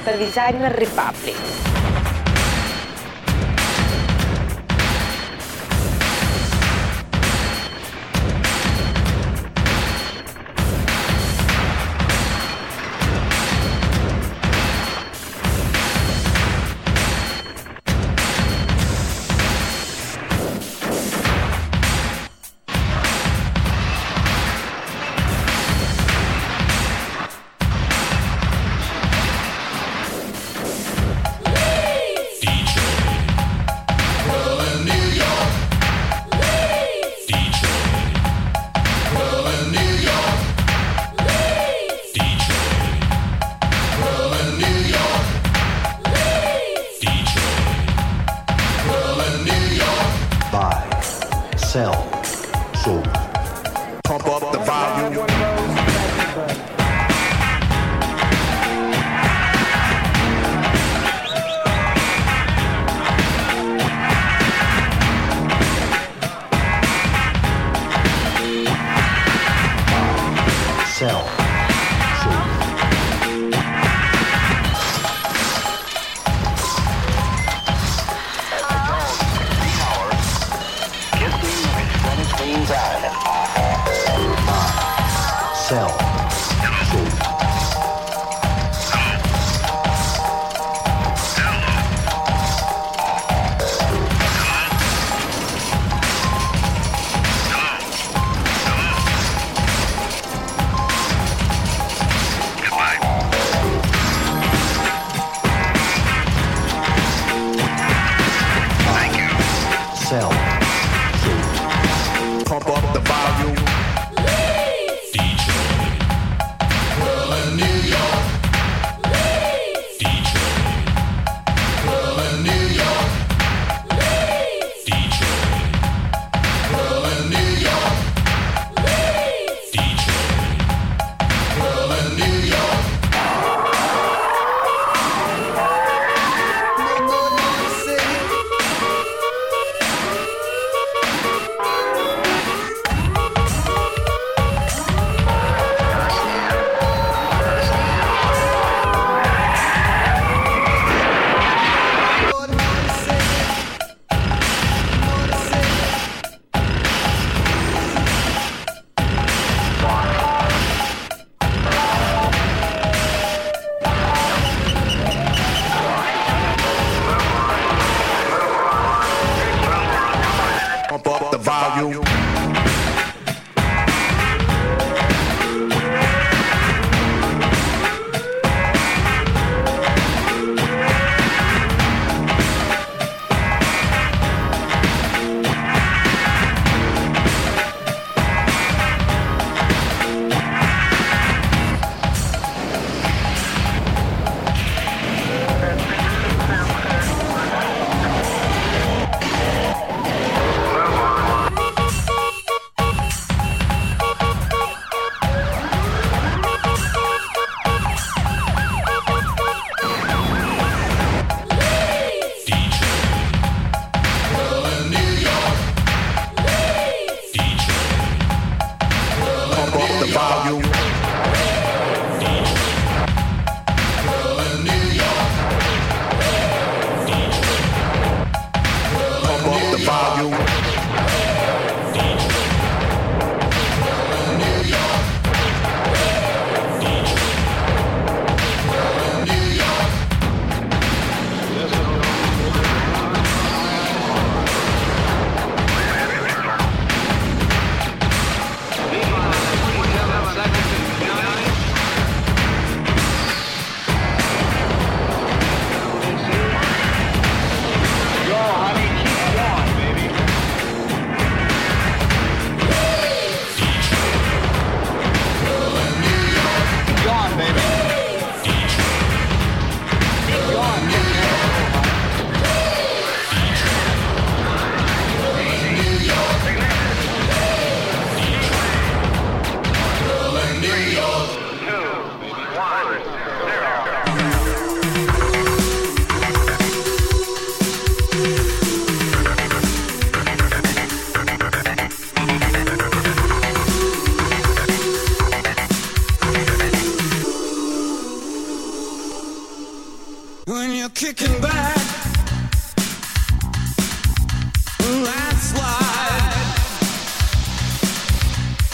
Metal Designer Republic.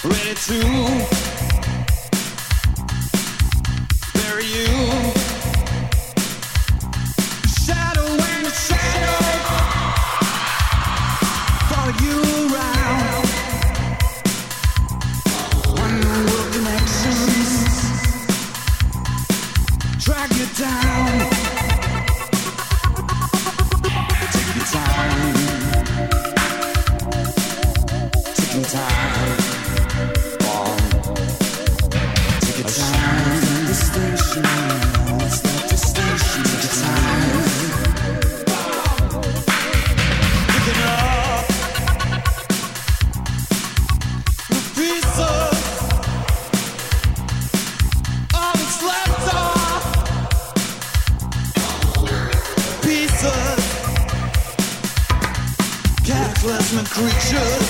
ready to bury you. Shadow and shadow follow you around. One world connections drag you down. Take your time. Taking time. Take your time. The station. It's not the station. Take your time. Picking up the pieces. All that's left are pieces. Cataclysmic creatures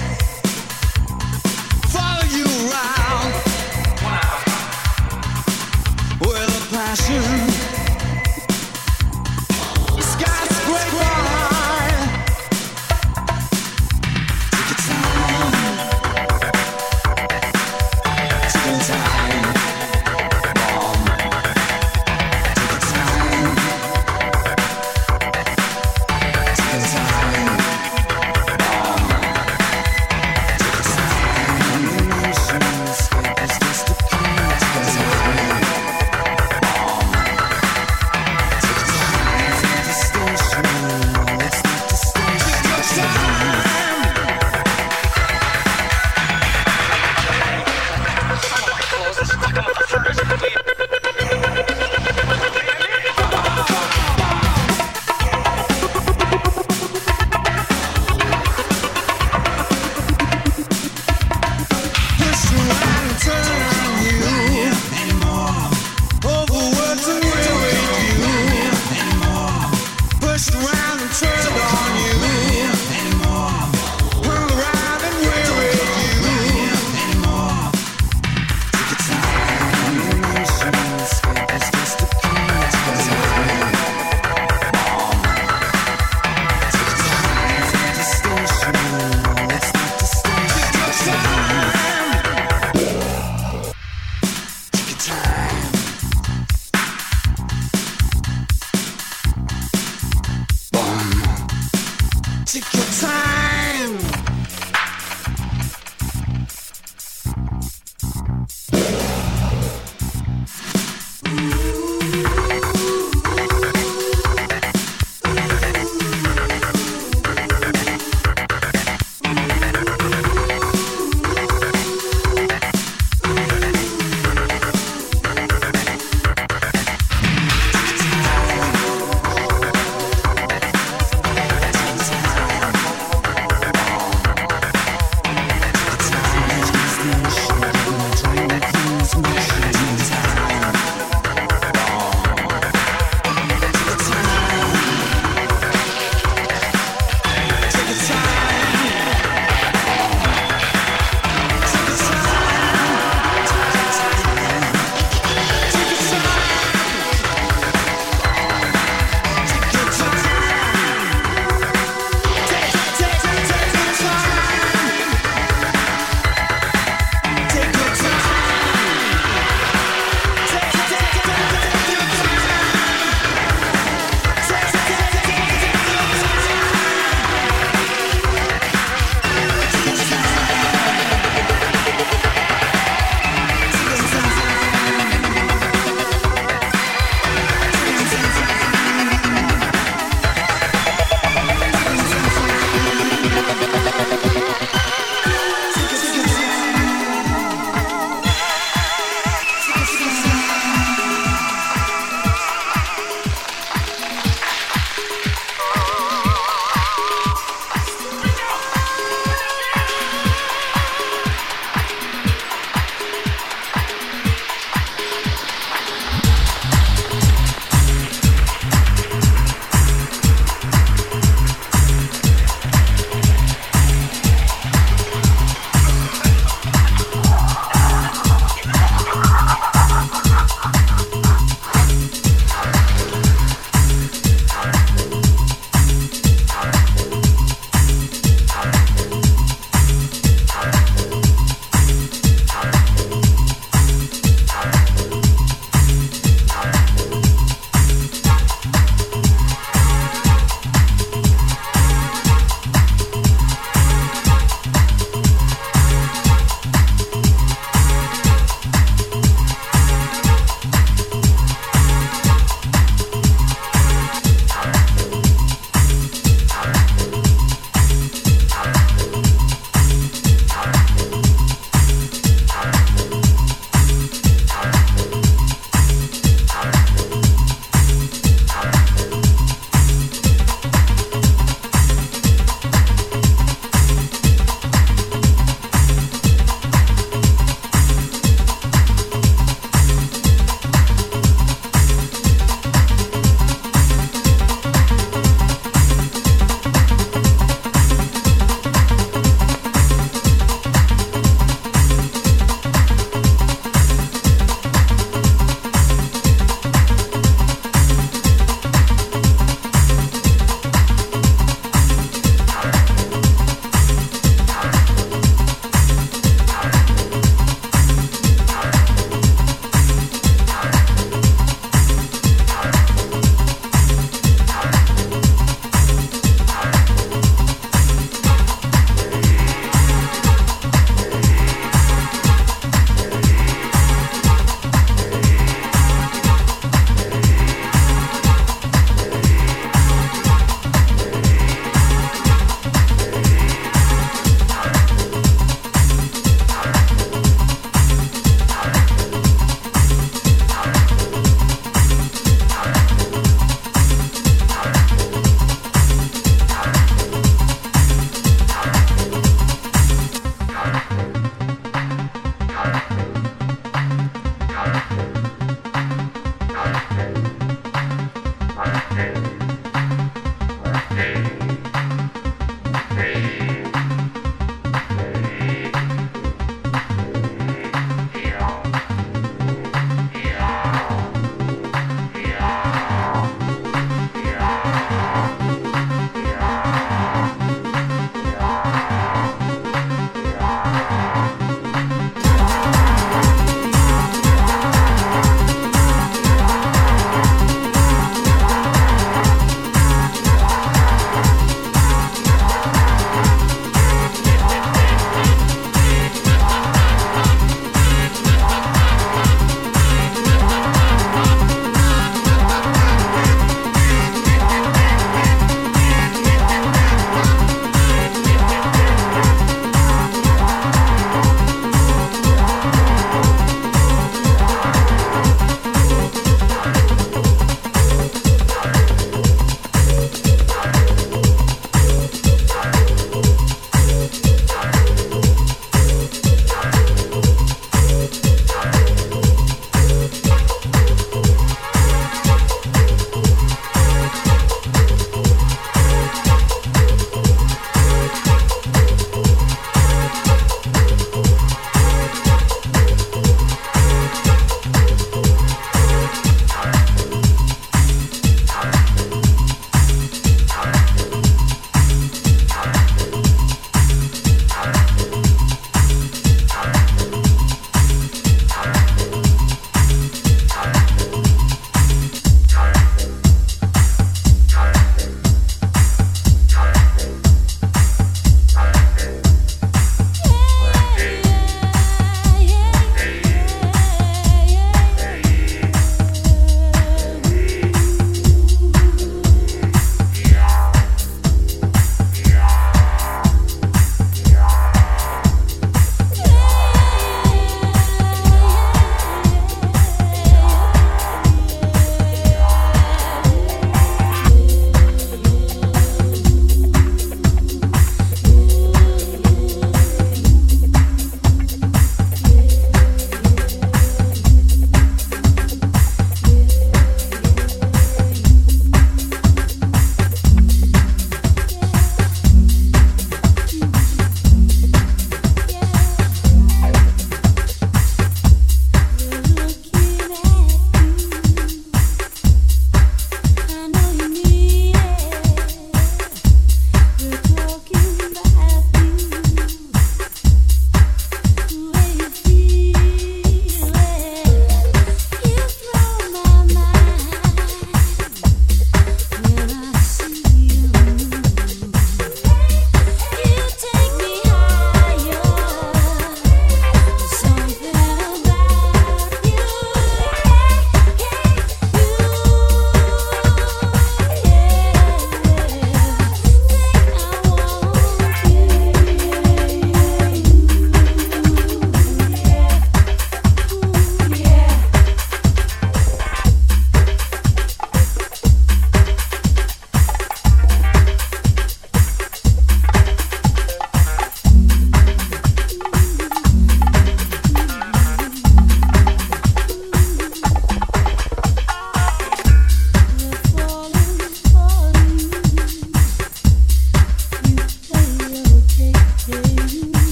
follow you around with a passion. Skyscraper high. Take your time. Take your time. Mom. Take your time. Take your time. Mom.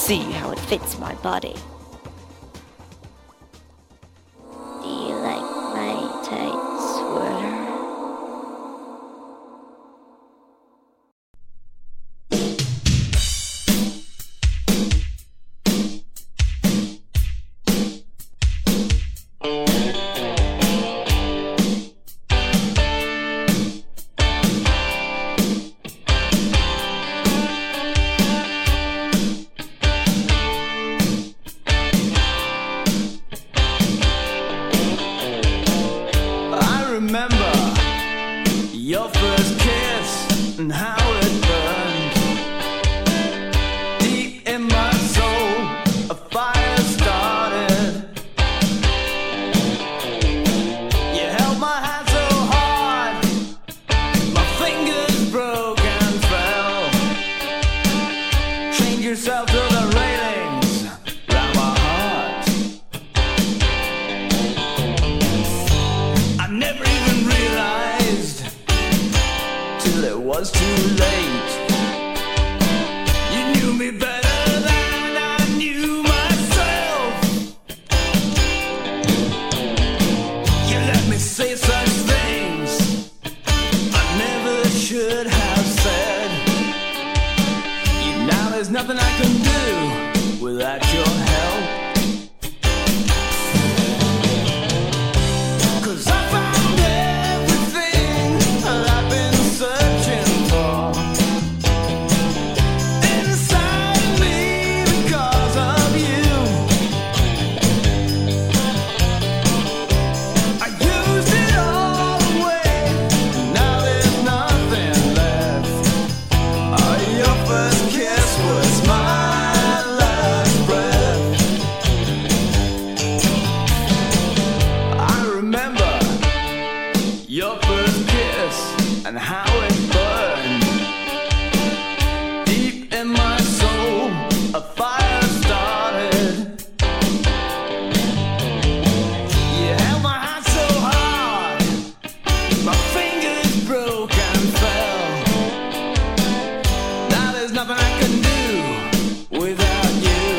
see how it fits my body. Do you like my tight sweater? Remember your first kiss and how it burned deep in my soul. A fire started. You held my hand so hard, my fingers broke and fell. Chained yourself to the railings round my heart. I never till it was too late. You knew me better than I knew myself. You let me say such things I never should have said. Now there's nothing I can do without your help. Your first kiss and how it burned deep in my soul. A fire started. You held my hand so hard, my fingers broke and fell. Now there's nothing I can do without you.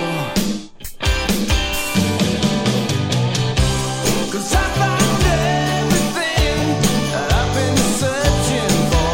'Cause I found everything I've been searching for.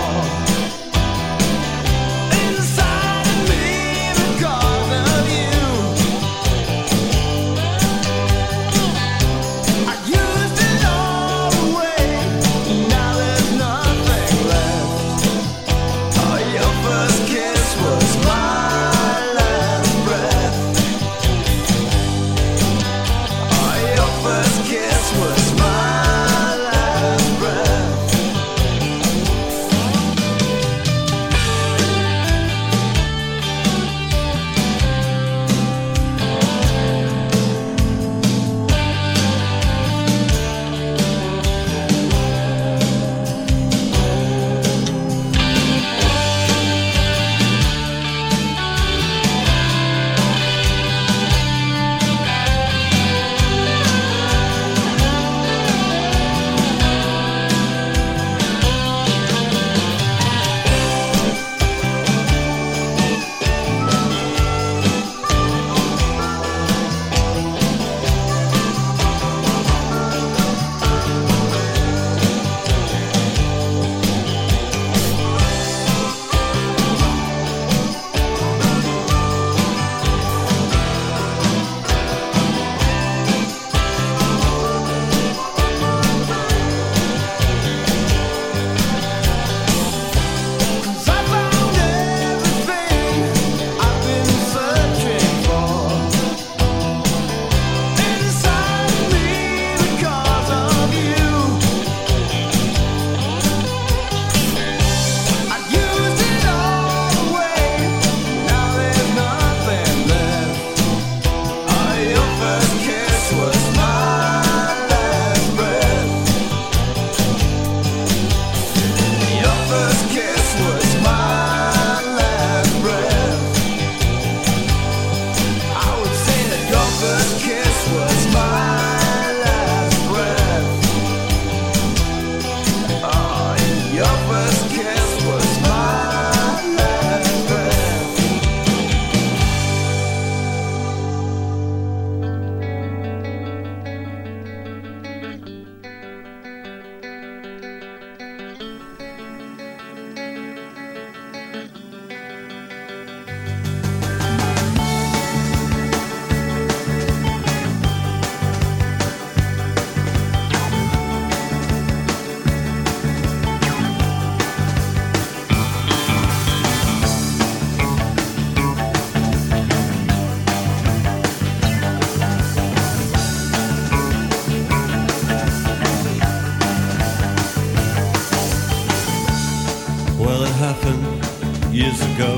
years ago,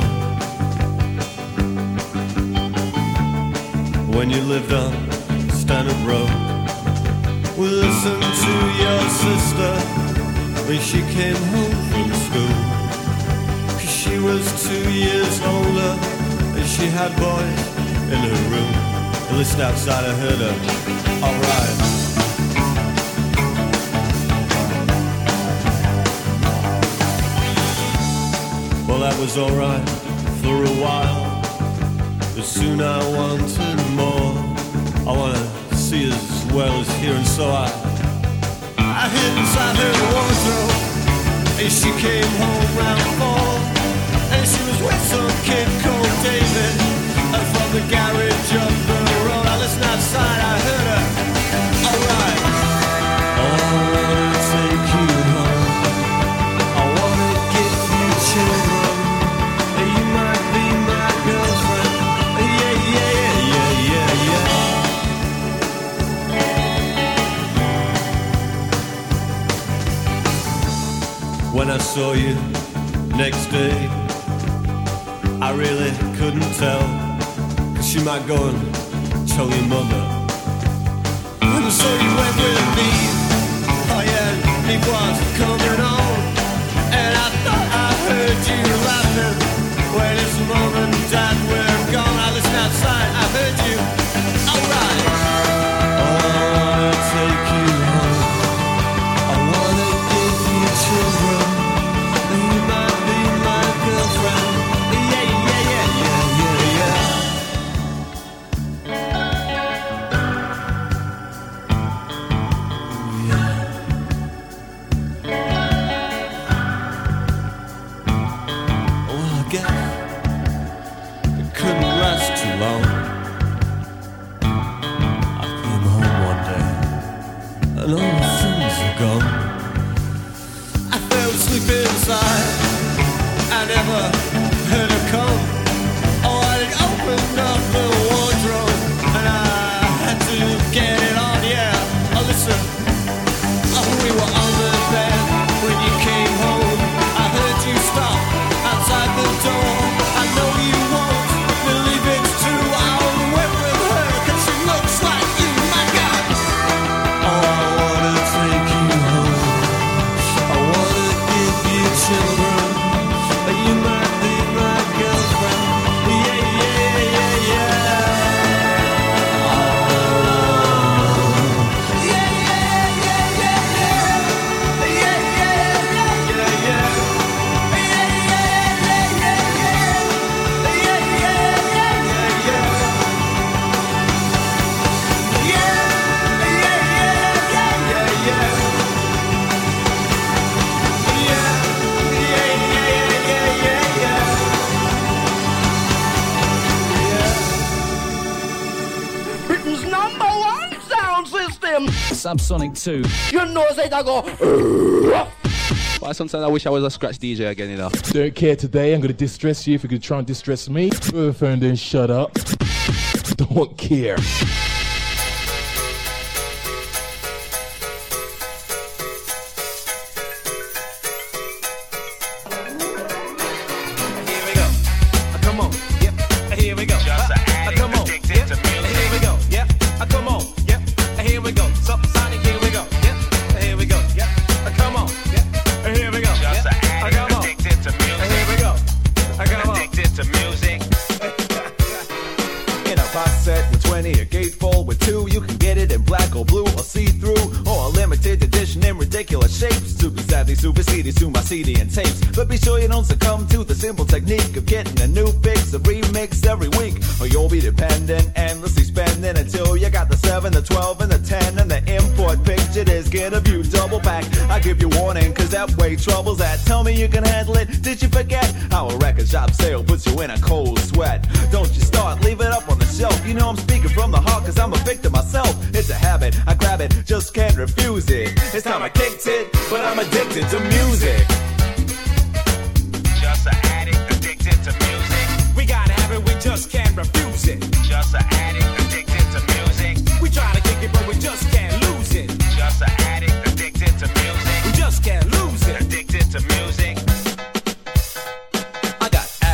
when you lived on Stanhope Road. We listened to your sister when she came home from school, 'cause she was 2 years older and she had boys in her room. At least outside I heard her, alright. Well, that was alright for a while, but soon I wanted more. I wanna see as well as hear, and so I hid inside her wardrobe, and she came home round 4, and she was with some kid called David, from the garage up the road. I listened outside, I heard her, alright. Oh, I wanna take you home, I wanna give you children, and you might be my girlfriend. Yeah, yeah, yeah, yeah, yeah, yeah. When I saw you next day, I really couldn't tell, 'cause she might go and tell your mother. And so you went with me, oh yeah, it was coming on, and I thought I heard you laughing when his mom and dad were gone. I listened outside, I heard you, alright. Oh, I wanna take you home, I wanna give you children, and you might be my girlfriend. Yeah, yeah, yeah, yeah, yeah, yeah. Well, I guess it couldn't last too long. I came home one day, and all the things are gone. I fell asleep inside, I never heard her come. Oh, I opened up the wardrobe, and I had to get it on, yeah. Oh, listen, oh, we were on the bed when you came home. I heard you stop outside the door. I know you won't believe it's true. I went with her, 'cause she looks like you, my God. Oh, I wanna take you home, I wanna give you children, but you might be my girlfriend. Yeah, yeah, yeah, yeah. Oh. Yeah, yeah, yeah, yeah, yeah. Yeah, yeah, yeah, yeah, yeah. Yeah, yeah, yeah, yeah, yeah. Yeah, yeah, yeah, yeah, yeah. Yeah, yeah, yeah, yeah, yeah, yeah. Britain's #1 sound system. Subsonic 2. You know, say that go. But sometimes I wish I was a scratch DJ again, you know. Don't care today, I'm gonna distress you if you could try and distress me. Put the phone down, shut up. Don't care. Here we go. Come on. Yep. Here we go. Come on. Yep. Here we go. Yep. Come on. Yep. Here we go. Sonic, here we go. Yep. Here we go. Yep. Come on. Yep. Here we go. Yep. Come on. Here we go. Come on. Addicted to music. In a box set with 20, a gatefold with 2, you can get it in black or blue or see-through, or a limited edition in ridiculous shapes. Super savvy, super CDs to my CD and tapes. But be sure you don't succumb to the simple technique of getting a new fix, a remix every week, or you'll be dependent, endlessly spending until you got the 7, the 12, and the 10, and the import picture disc in a view double pack. I give you warning, 'cause that way trouble's at. Tell me you can handle it. Did you forget how a record shop sale puts you in a cold sweat? Don't you start, leave it up on the shelf. You know I'm speaking from the heart, 'cause I'm a victim myself. It's a habit, I grab it, just can't refuse it. It's time I kicked it, but I'm addicted to music. Just an addict addicted to music. We gotta have it, we just can't refuse it. Just an addict addicted to music. We try to kick it, but we just can't lose it. Just an addict addicted to music. We just can't lose it. Addicted to music. I got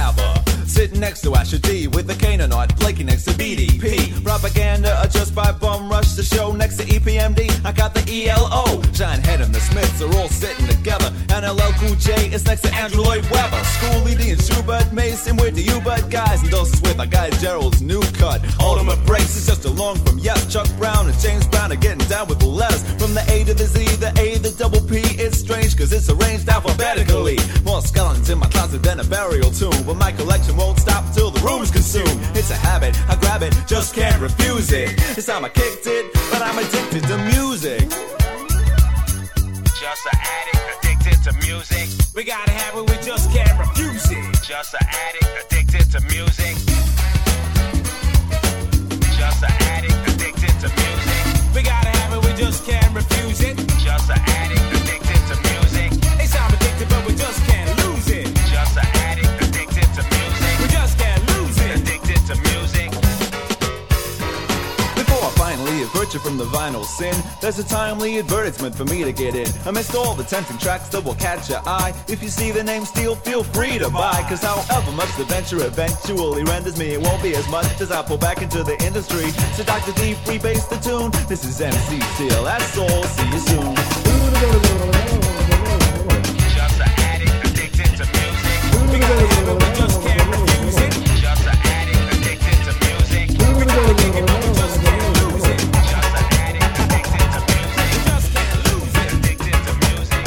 I got the ELO. Shinehead and the Smiths are all sitting together, and LL Cool J is next to Andrew Lloyd Webber. School leading and Schubert Mason with the U-Bud guys, and Dulce with our guy Gerald's new cut. Ultimate Breaks is just along from Yes. Chuck Brown and James Brown are getting down with the letters. From the A to the Z, the A, the double P. It's strange cause it's arranged alphabetically. More skeletons in my closet than a burial tomb, but my collection won't stop till the room's consumed. It's a habit, I grab it, just can't refuse it. It's time I kicked it, but I'm addicted to music. Just an addict addicted to music. We gotta have it, we just can't refuse it. Just an addict addicted to music. Just an addict addicted to music. We gotta have it, we just can't refuse it. Just an addict addicted to music. They sound addicted, but we just can't lose it. Just an addict addicted to music. We just can't lose it. Addicted to music. Before I finally avert you from the vinyl sin, there's a timely advertisement for me to get in. Amidst all the tempting tracks that will catch your eye, if you see the name Steel, feel free to buy. Cause however much the venture eventually renders me, it won't be as much as I pull back into the industry. So Dr. D, freebase the tune. This is MC Steel, that's all, see you soon. Just an addict addicted to music. We gotta have it, we just can't refuse it. Just an addict addicted to music. We gotta kick it, but we just can't lose it. Just an addict addicted to music. We just can't lose it. Addicted to music.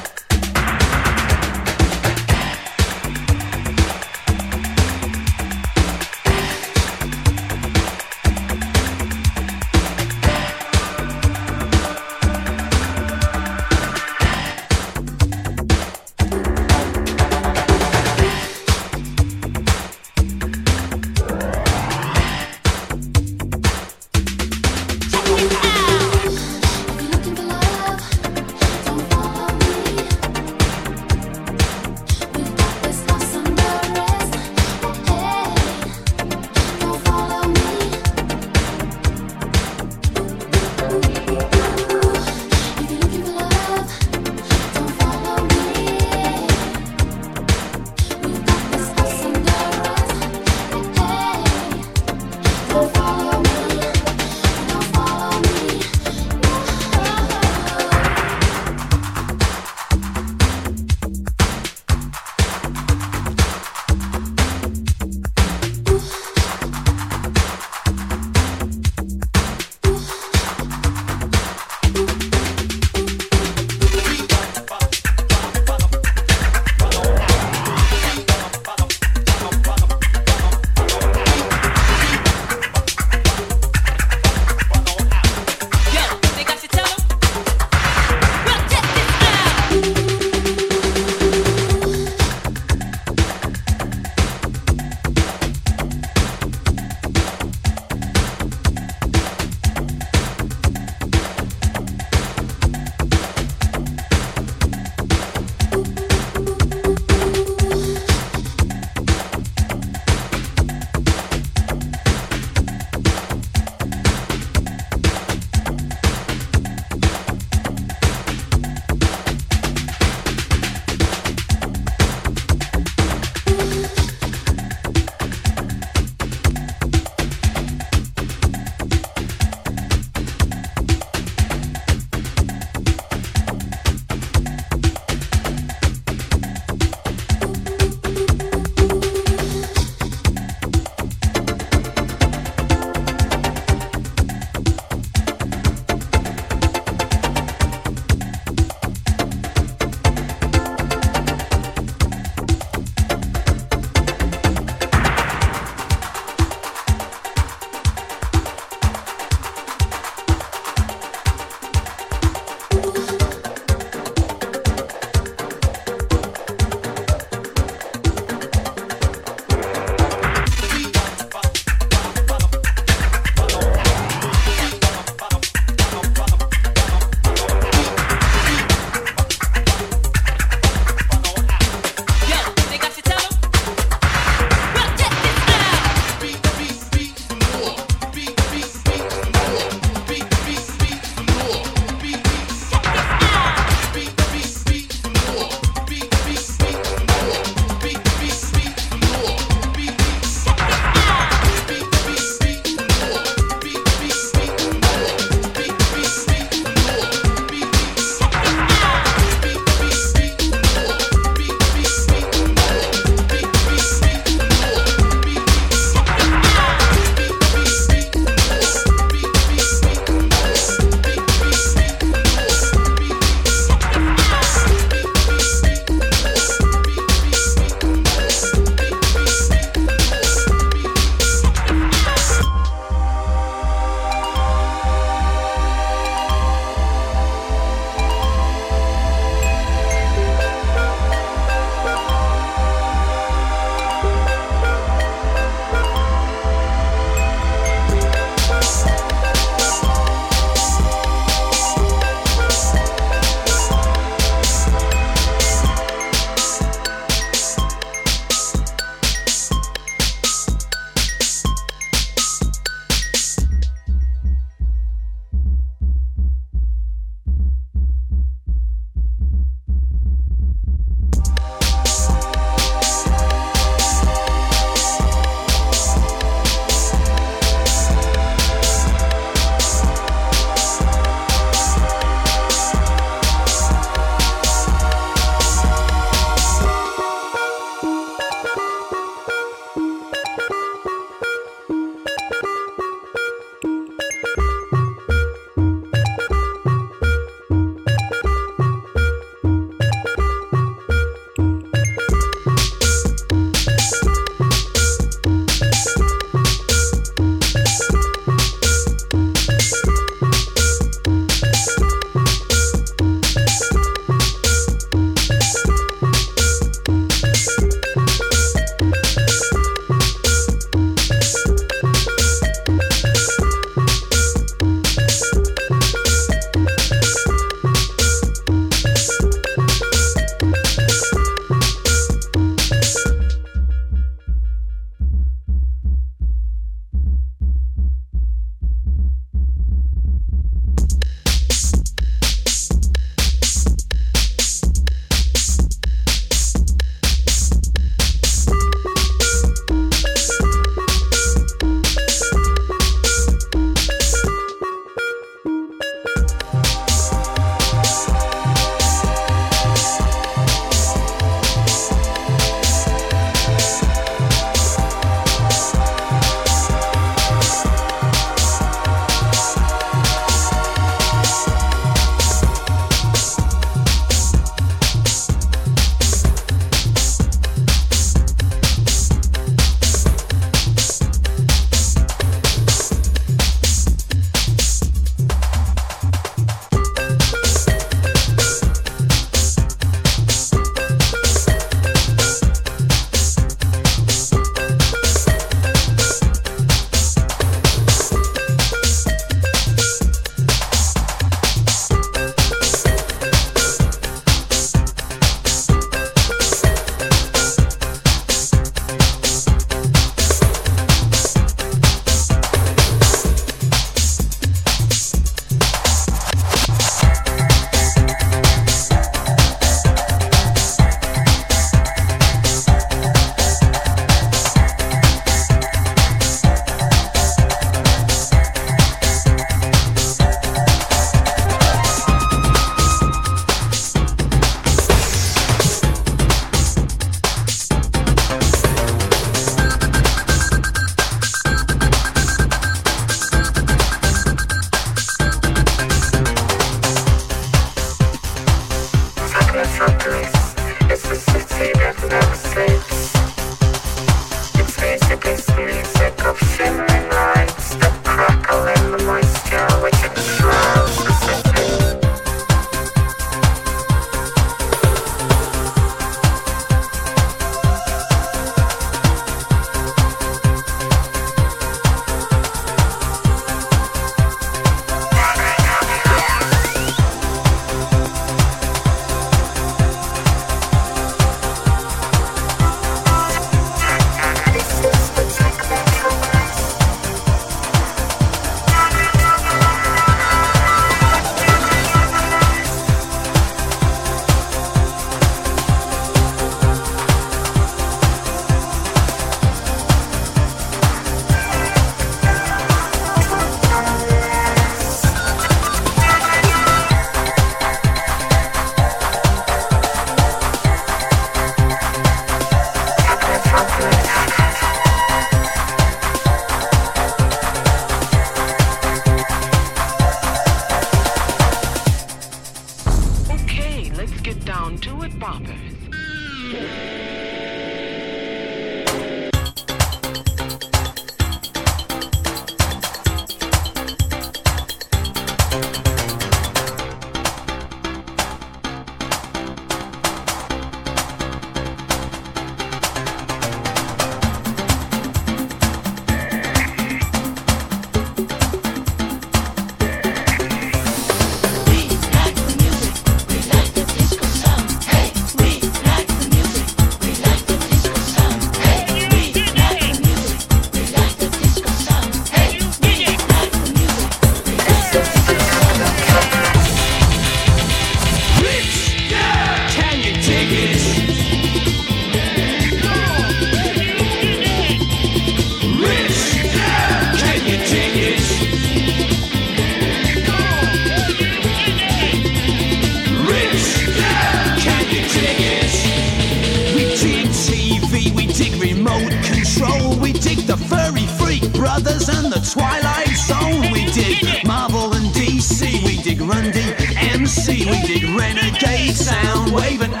Brothers and the Twilight Zone. We dig Marvel and DC. We dig Run DMC. We dig Renegade, Soundwave and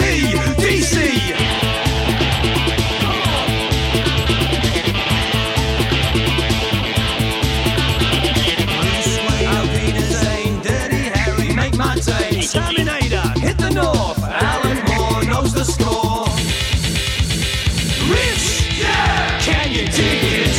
AC/DC. Bruce Wayne, Alpina Zane, Dirty Harry, make my day. Terminator, hit the north. Alan Moore knows the score. Rich, yeah, can you dig it?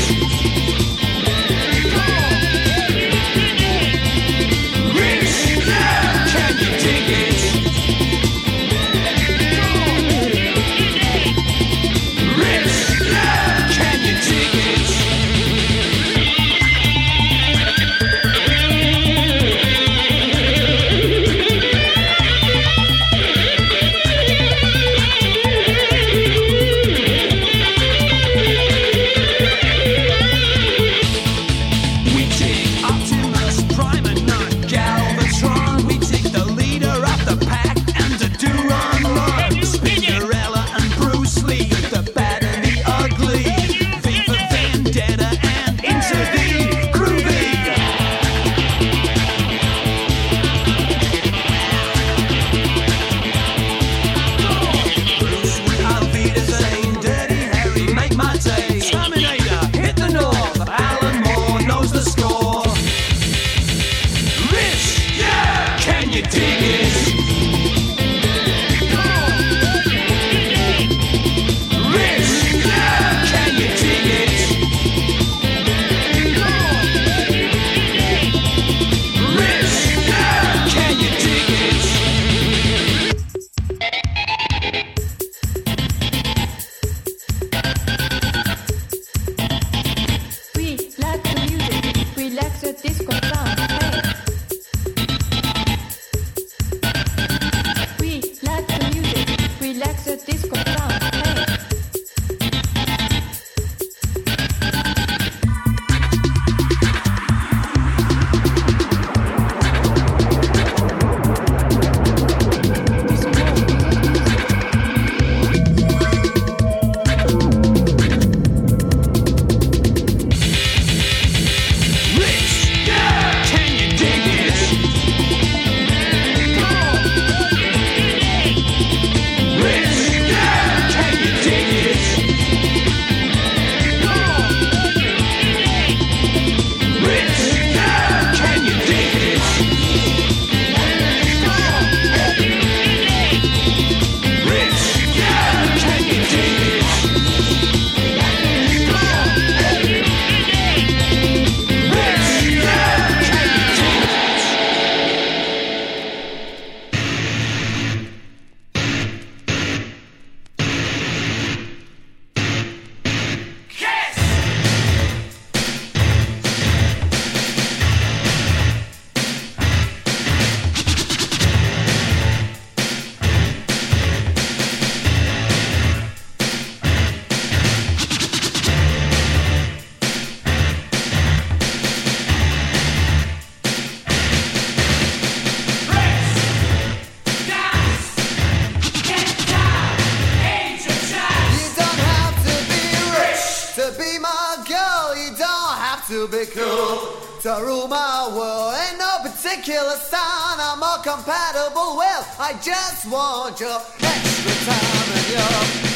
be cool to rule my world. Ain't no particular sound I'm more compatible with. I just want your extra time and your